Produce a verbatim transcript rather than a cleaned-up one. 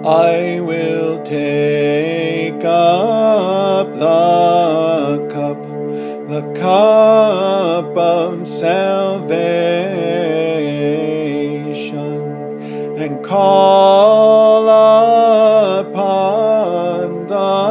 I will take up the cup, the cup of salvation, and call upon the